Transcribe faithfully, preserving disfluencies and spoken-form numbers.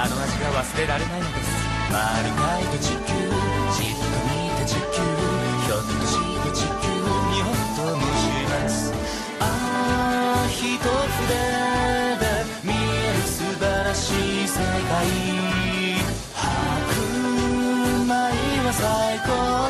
あの味が忘れられないのです。丸描いた地球、じっと見た地球、ひょっとして地球にほっともします。ああ一筆で見える素晴らしい世界、白米は最高。